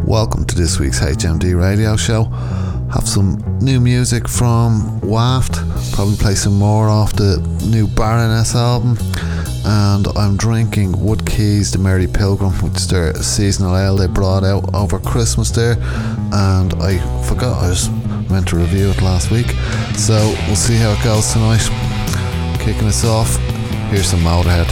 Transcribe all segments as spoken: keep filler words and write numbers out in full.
Welcome to this week's H M D radio show. Have some new music from Waft, probably play some more off the new Baroness album, and I'm drinking Woodkeys, the Mary Pilgrim, which is their seasonal ale they brought out over Christmas there, and I forgot I was meant to review it last week, so we'll see how it goes tonight. Kicking us off, here's some Motorhead.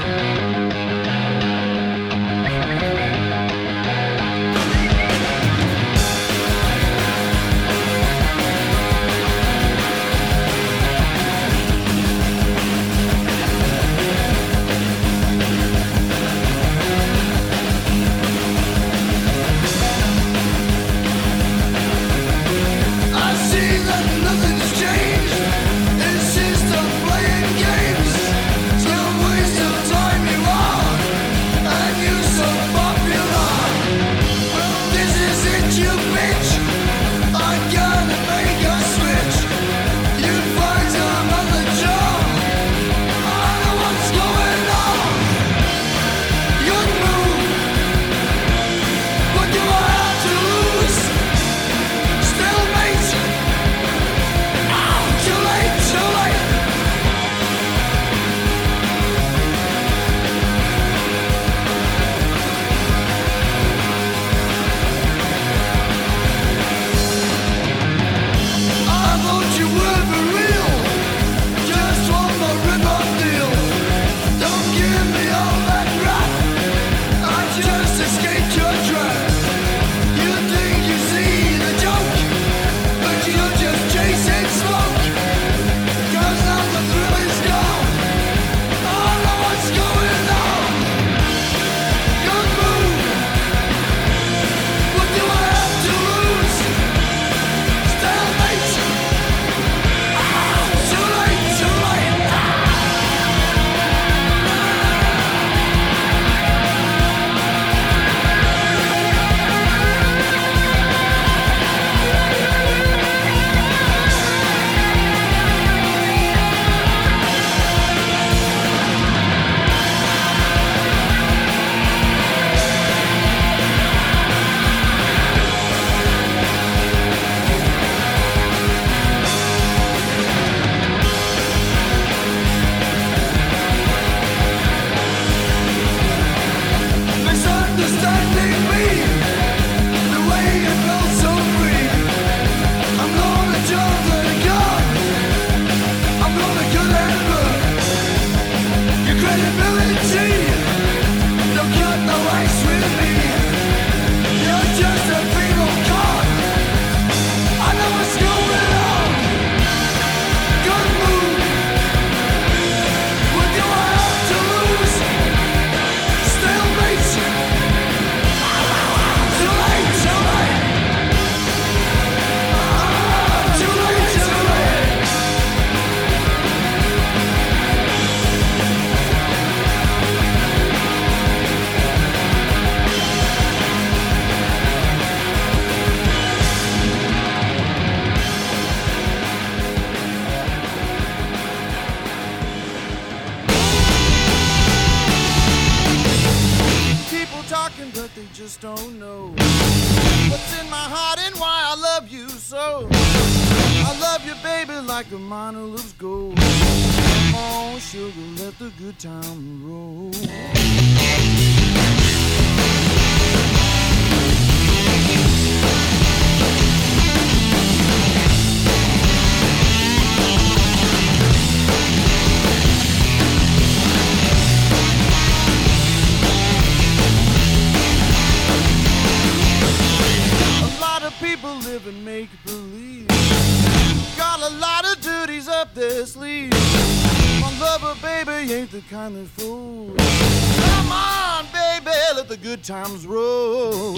Times roll.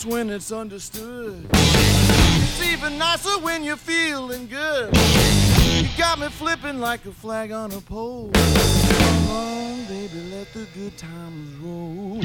when it's understood. It's even nicer when you're feeling good. You got me flipping like a flag on a pole. Come on, baby, let the good times roll.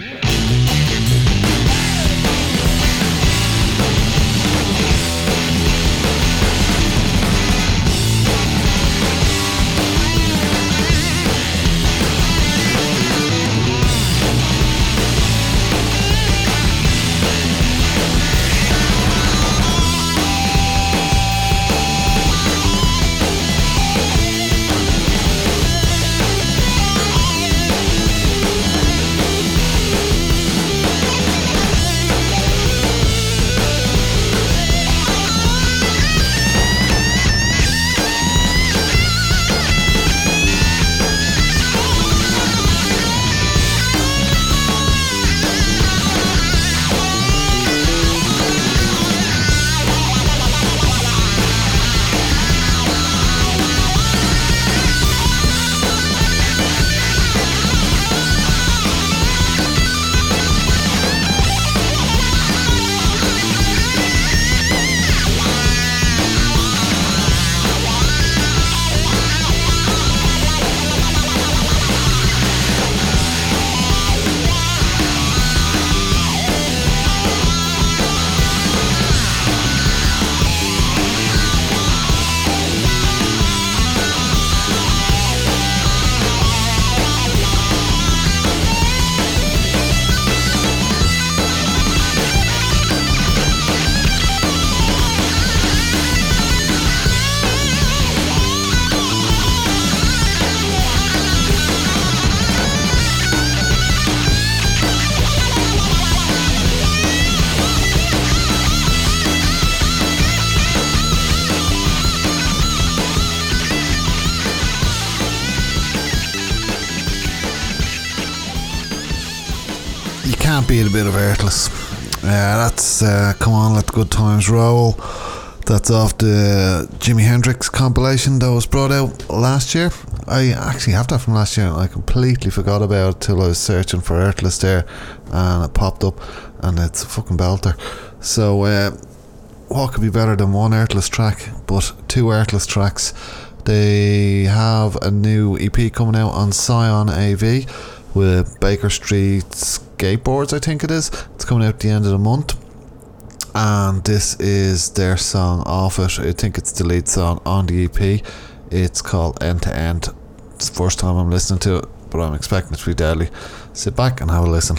Can't beat a bit of Earthless. Yeah, that's uh, Come On, Let the Good Times Roll. That's off the Jimi Hendrix compilation that was brought out last year. I actually have that from last year and I completely forgot about it till I was searching for Earthless there and it popped up and it's a fucking belter. So uh, what could be better than one Earthless track, but two Earthless tracks. They have a new E P coming out on Scion A V with Baker Street Skateboards, I think it is. It's coming out at the end of the month. And this is their song off it. I think it's the lead song on the E P. It's called End to End. It's the first time I'm listening to it, but I'm expecting it to be deadly. Sit back and have a listen.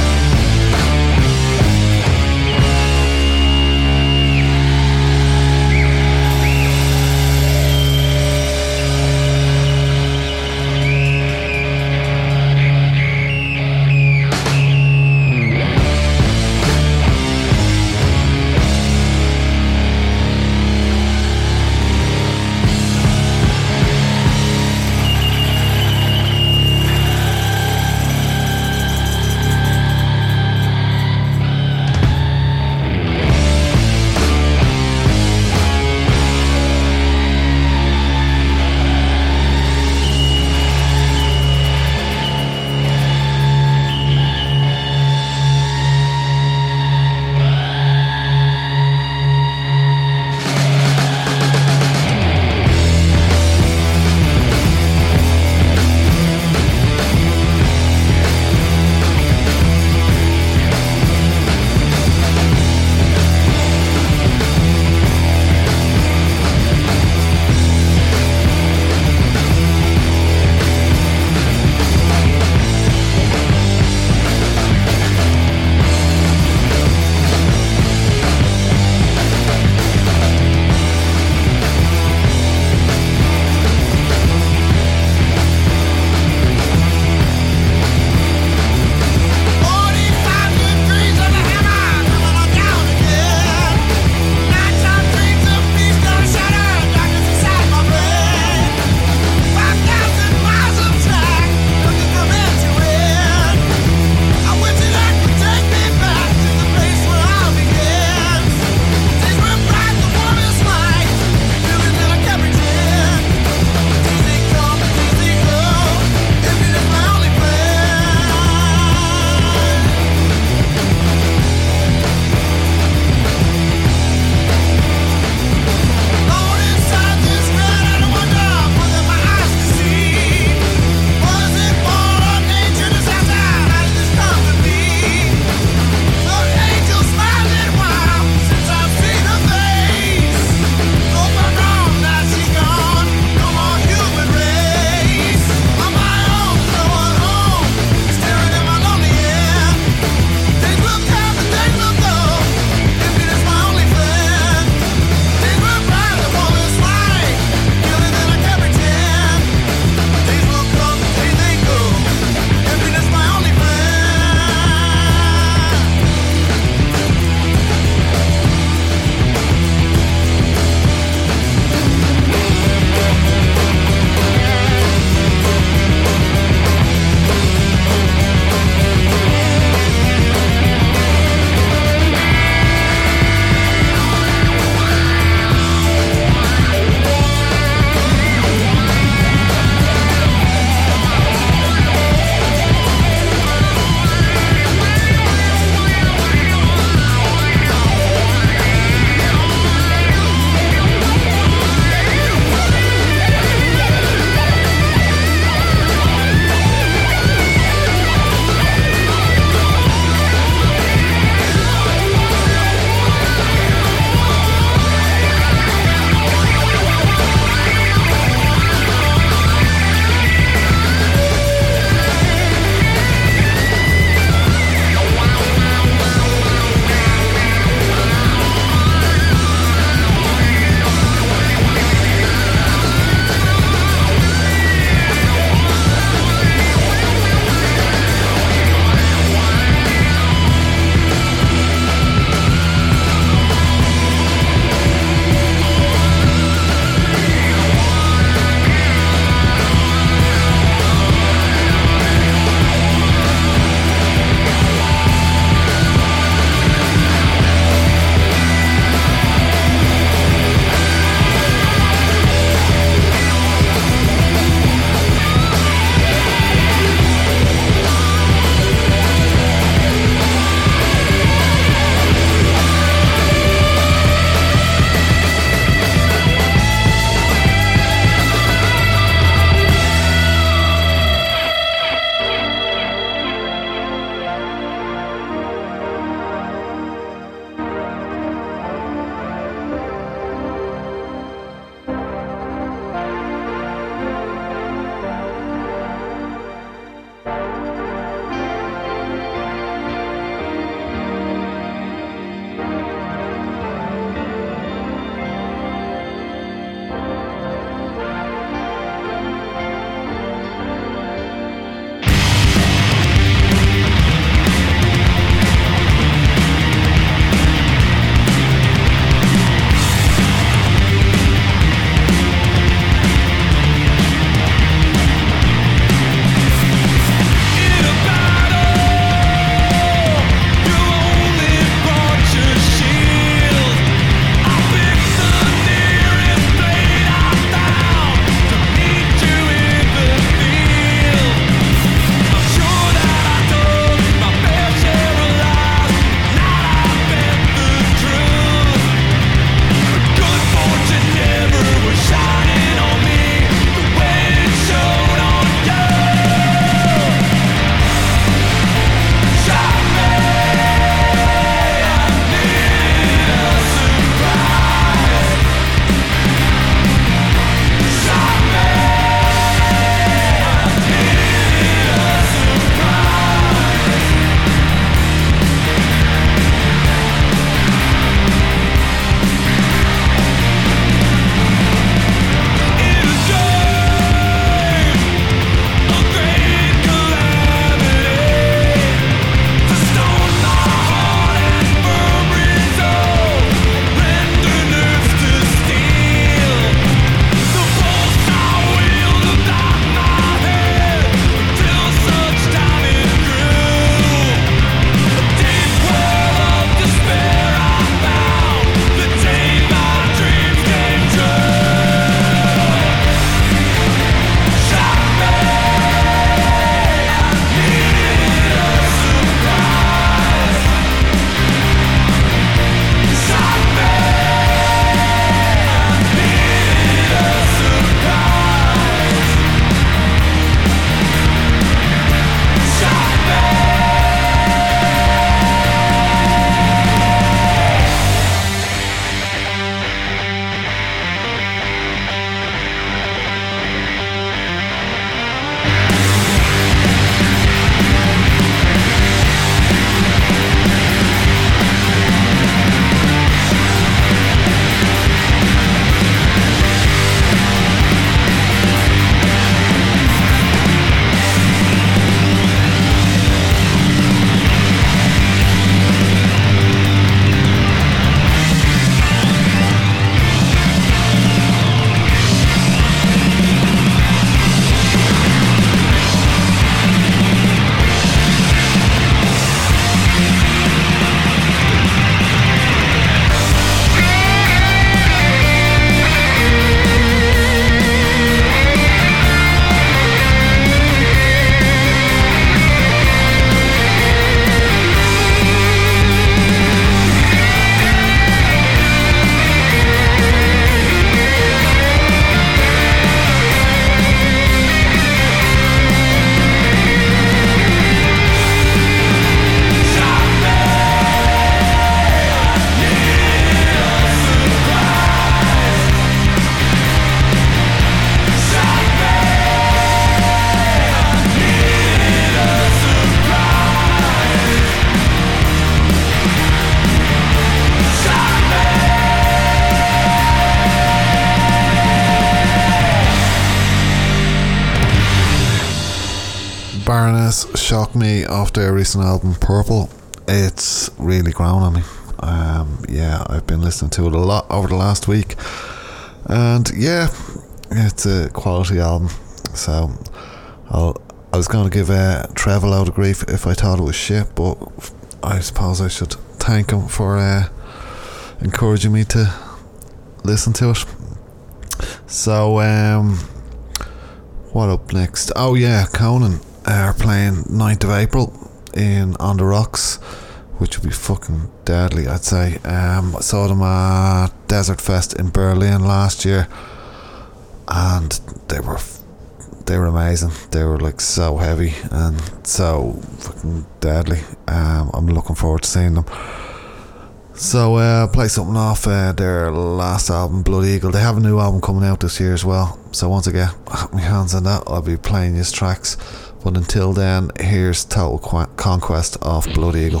shocked me off their recent album Purple. It's really grown on me. Um, yeah, I've been listening to it a lot over the last week, and yeah, it's a quality album. So I'll, I was going to give uh, Trev a load of grief if I thought it was shit, but I suppose I should thank him for uh, encouraging me to listen to it. So um, what up next? Oh yeah, Conan are playing ninth of April in On The Rocks, which would be fucking deadly, I'd say. Um, I saw them at Desert Fest in Berlin last year, and they were they were amazing. They were like so heavy and so fucking deadly. Um, I'm looking forward to seeing them. So uh, play something off uh, their last album, Blood Eagle. They have a new album coming out this year as well. So once I get my hands on that, I'll be playing these tracks. But until then, here's Total Qu- Conquest of Blood Eagle.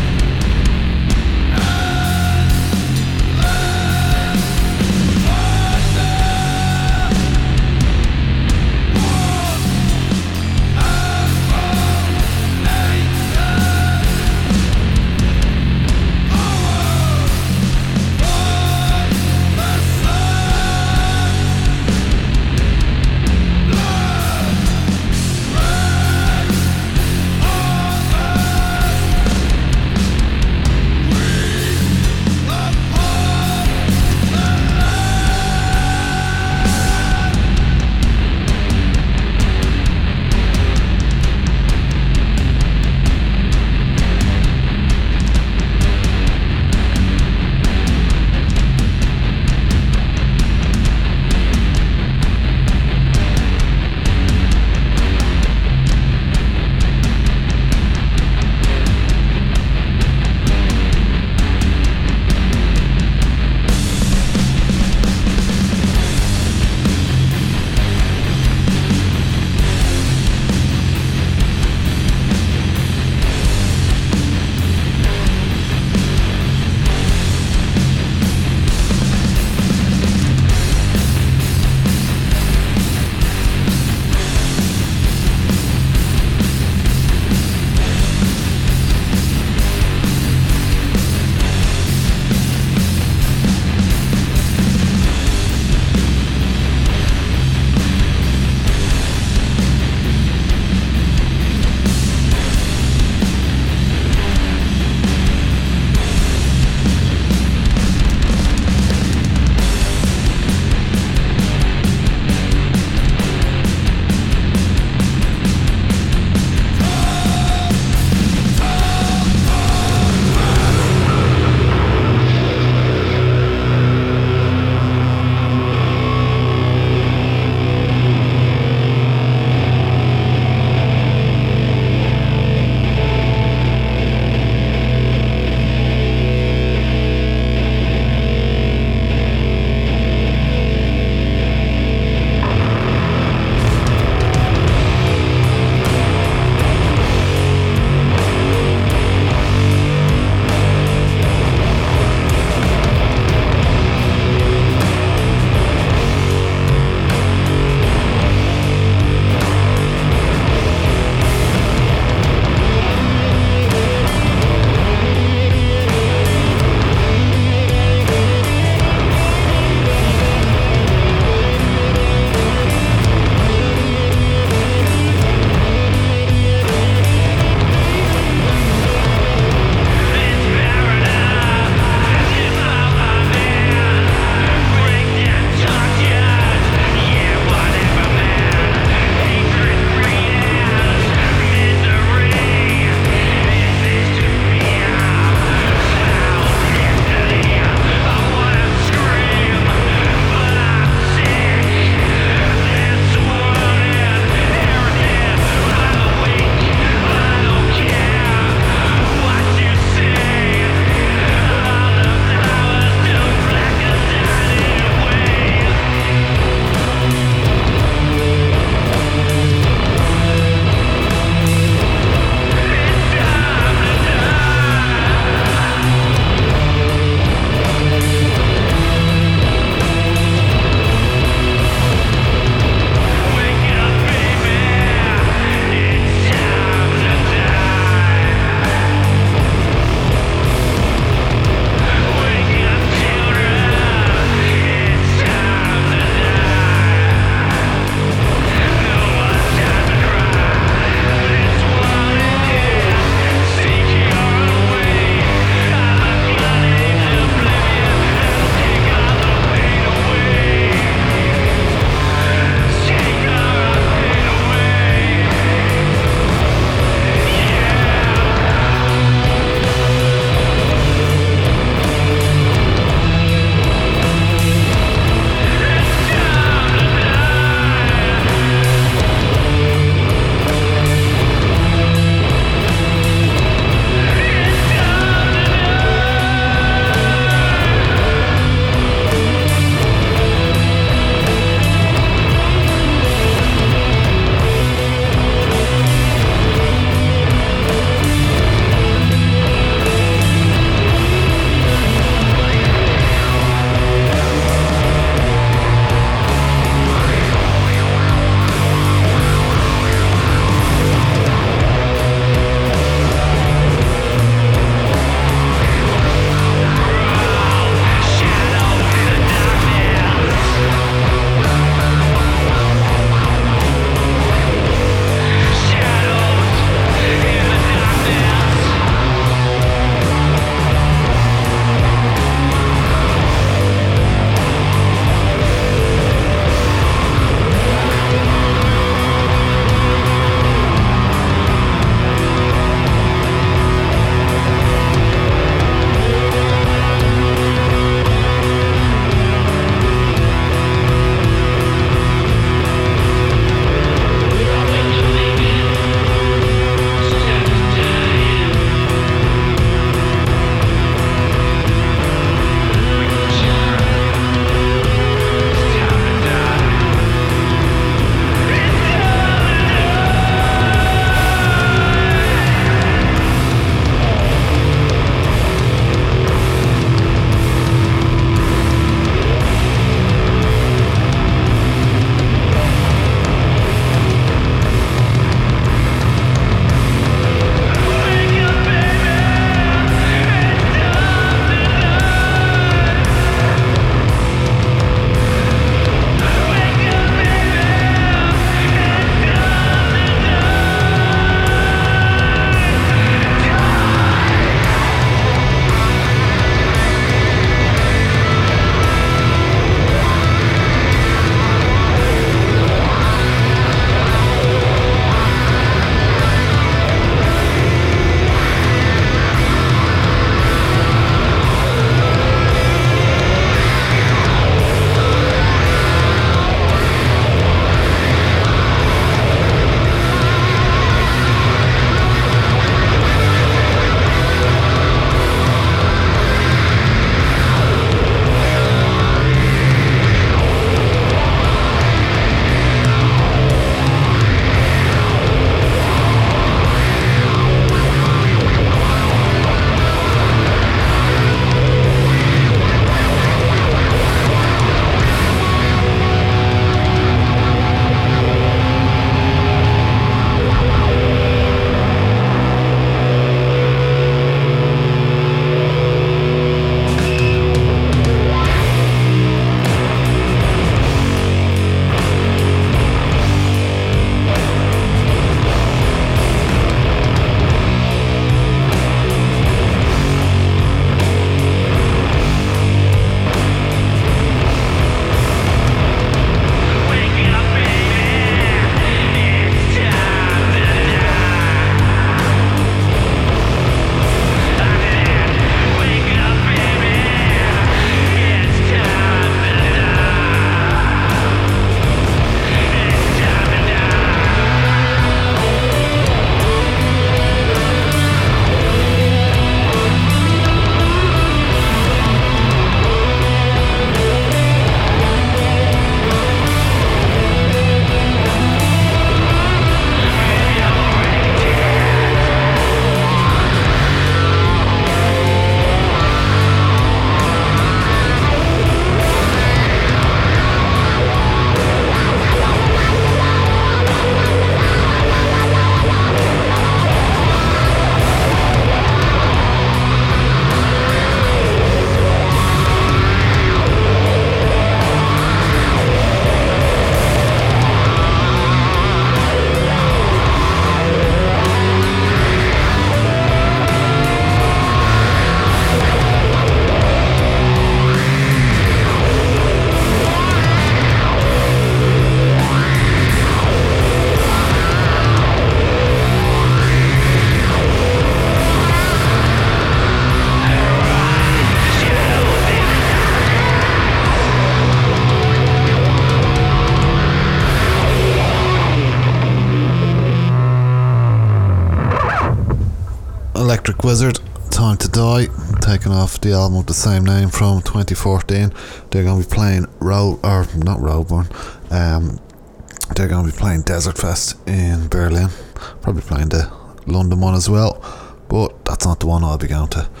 Wizard, Time to Die, taken off the album with the same name from twenty fourteen. They're going to be playing Road, or not Roadburn, um, they're going to be playing Desert Fest in Berlin, probably playing the London one as well, but that's not the one I'll be going to.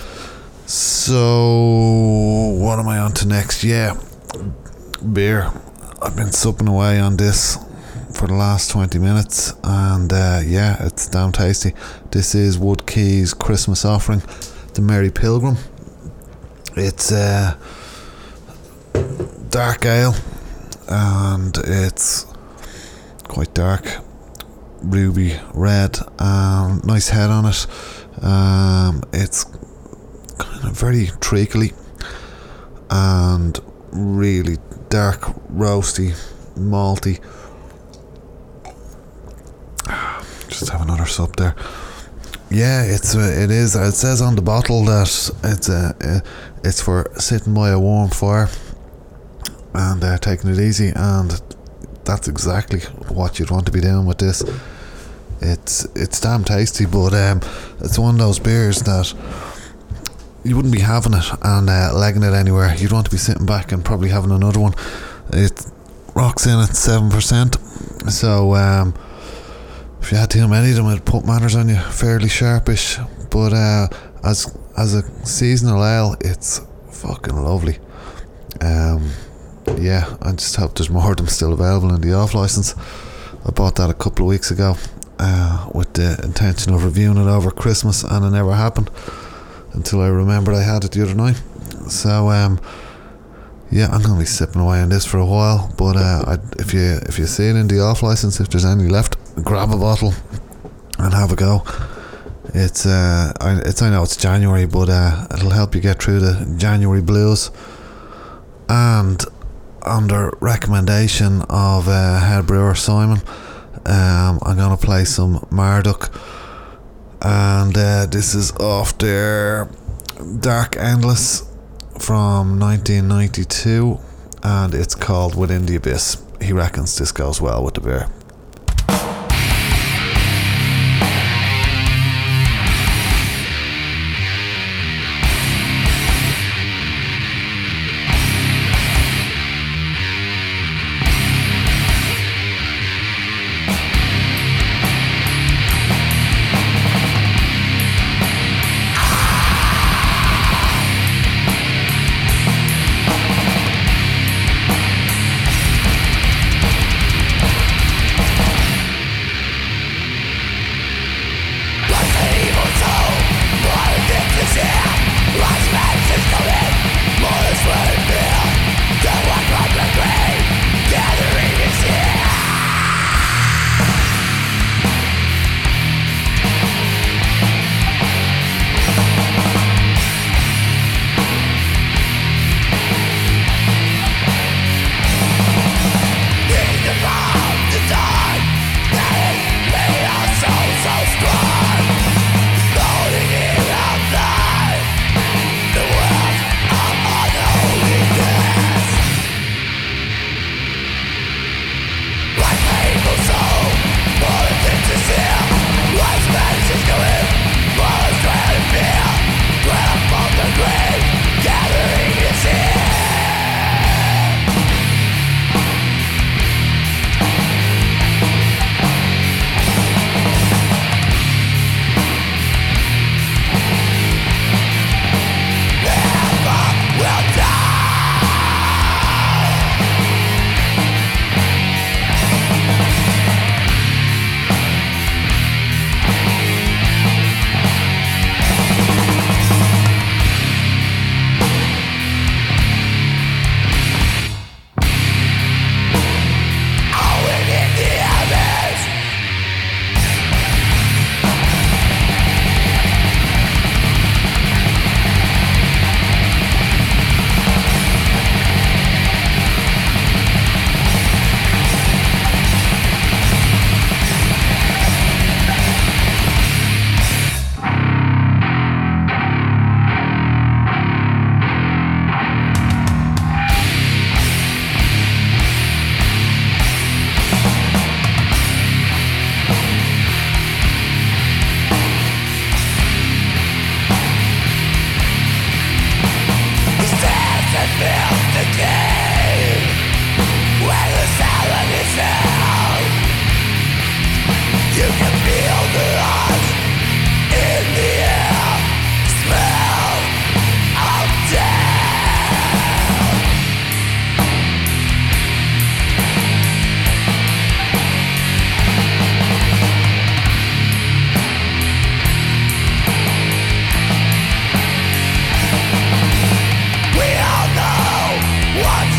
So what am I on to next? Yeah, beer. I've been supping away on this for the last twenty minutes, and uh, yeah, it's damn tasty. This is Woodkey's Christmas offering, the Merry Pilgrim. It's uh, dark ale, and it's quite dark, ruby red, um, nice head on it. Um, it's kind of very treacly and really dark, roasty, malty. Just have another sup there. Yeah, it's uh, it is. It says on the bottle that it's uh, uh, it's for sitting by a warm fire and uh, taking it easy, and that's exactly what you'd want to be doing with this. It's it's damn tasty, but um, it's one of those beers that you wouldn't be having it and uh, legging it anywhere. You'd want to be sitting back and probably having another one. It rocks in at seven percent, so um, if you had too many of them, it'd put manners on you, fairly sharpish. But uh, as as a seasonal ale, it's fucking lovely. Um, yeah, I just hope there's more of them still available in the off license. I bought that a couple of weeks ago uh, with the intention of reviewing it over Christmas, and it never happened until I remembered I had it the other night. So um, yeah, I'm gonna be sipping away on this for a while. But uh, I, if you if you see it in the off license, if there's any left, grab a bottle and have a go. It's uh, I, it's I know it's January, but uh, it'll help you get through the January blues. And under recommendation of uh, head brewer Simon, um, I'm gonna play some Marduk, and uh, this is off their Dark Endless from nineteen ninety-two, and it's called Within the Abyss. He reckons this goes well with the beer. We all know what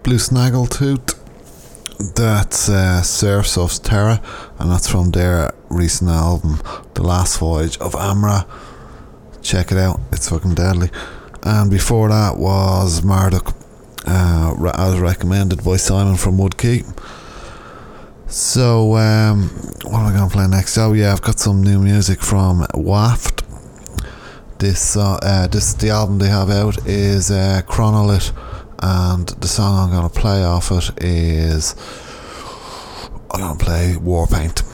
Blue Snaggletooth. That's uh, Serfs of Terra, and that's from their recent album, The Last Voyage of Amra. Check it out, it's fucking deadly. And before that was Marduk, uh, as recommended by Simon from Woodkey. So, um, what am I going to play next? Oh yeah, I've got some new music from Waft. This, uh, uh, this the album they have out is uh, Chronolit, and the song I'm going to play off it is I'm going to play Warpaint.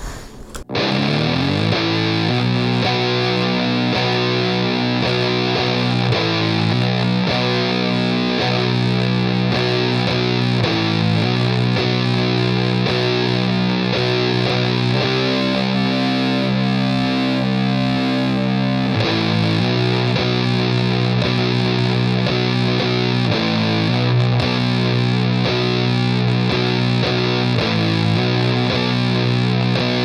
Thank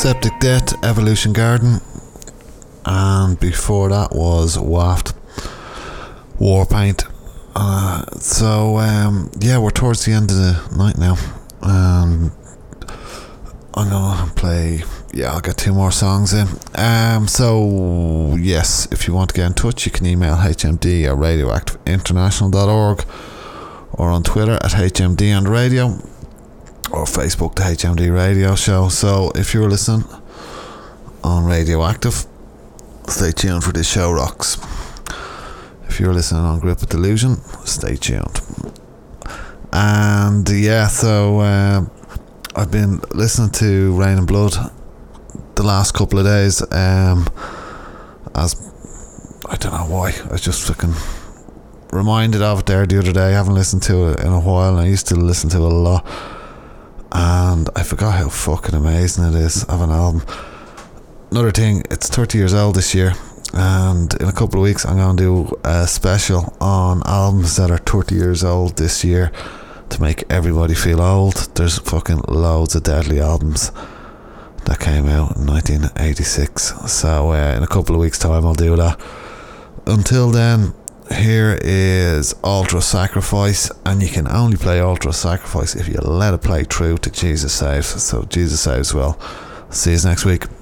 Septic Death, Evolution Garden, and before that was Waft, Warpaint. Uh, so um, yeah, we're towards the end of the night now. Um, I'm gonna play. Yeah, I'll get two more songs in. Um, so yes, if you want to get in touch, you can email h m d at radioactive international dot org, or on Twitter at h m d and radio, or Facebook the H M D Radio Show. So if you're listening on Radioactive, stay tuned for this show rocks. If you're listening on Grip of Delusion, stay tuned. And yeah, so uh, I've been listening to Rain and Blood the last couple of days. Um, as I don't know why, I was just fucking reminded of it there the other day. I haven't listened to it in a while, and I used to listen to it a lot. And I forgot how fucking amazing it is of an album. Another thing, it's thirty years old this year, and in a couple of weeks I'm going to do a special on albums that are thirty years old this year to make everybody feel old. There's fucking loads of deadly albums that came out in nineteen eighty-six, so uh, in a couple of weeks time I'll do that. Until then, here is Ultra Sacrifice, and you can only play Ultra Sacrifice if you let it play through to Jesus Saves. So Jesus Saves well. See you next week.